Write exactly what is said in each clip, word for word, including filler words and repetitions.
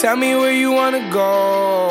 Tell me where you wanna go.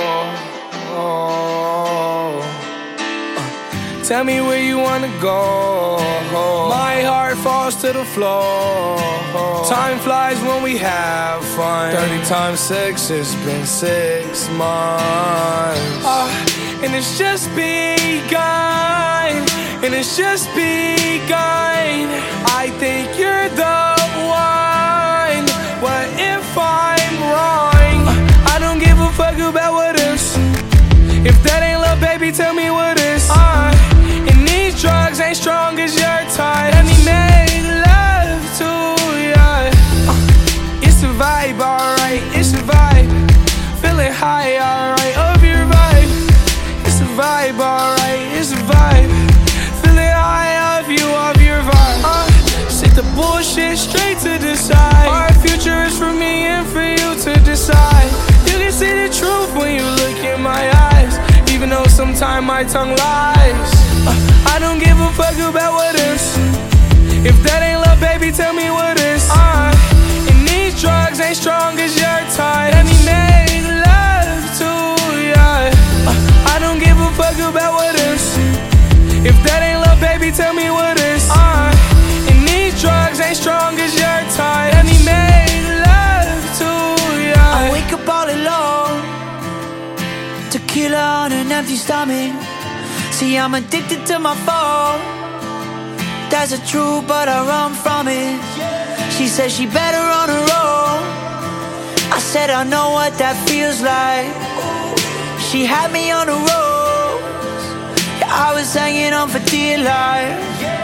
Oh. Uh, tell me where you wanna go. My heart falls to the floor. Time flies when we have fun. Thirty times six, it's been six months. Uh, and it's just begun. And it's just begun. I think you're the one. What if I'm wrong? Uh, I don't give a fuck about what ifs. If that ain't love, baby, tell me what is. Uh, and these drugs ain't strong as your type. Let me make love to ya. Uh, it's a vibe, alright, it's a vibe. Feeling high, alright, of your vibe. It's a vibe, alright, it's a vibe. Feeling high of you, of your vibe. Uh, sit the bullshit straight to the side. Our future is for me and for you to decide. You can see the truth when you look in my eyes, even though sometimes my tongue lies. uh, I don't give a fuck about what ifs. If that ain't love, baby, tell me what is. uh, And these drugs ain't strong as your type. Let me make love to ya. uh, I don't give a fuck about what ifs. If that ain't love, baby, tell me what is. uh, And these drugs ain't strong as your type. Let me make love to ya. I wake up all alone, tequila on an empty stomach. See, I'm addicted to my phone. That's the truth, but I run from it. She said she better on her own. I said I know what that feels like. She had me on the ropes. Yeah, I was hanging on for dear life.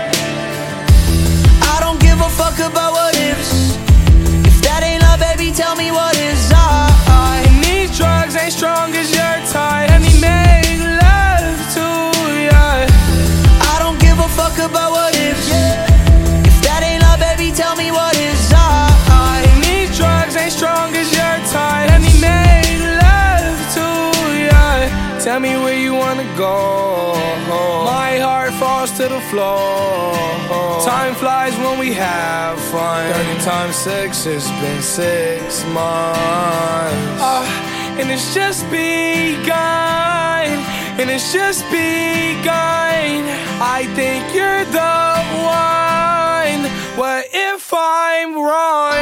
I don't give a fuck about what ifs. If that ain't love, baby, tell me what is. I, And these drugs ain't strong as your type. Let me make love to ya. I don't give a fuck about what ifs. If that ain't love, baby, tell me what is. I, And these drugs ain't strong as your type. Let me make love to ya. Tell me where you wanna go. My heart falls to the floor. Time flies when we have fun. Thirty times six, it's been six months. uh, And it's just begun. And it's just begun. I think you're the one. What if I'm wrong?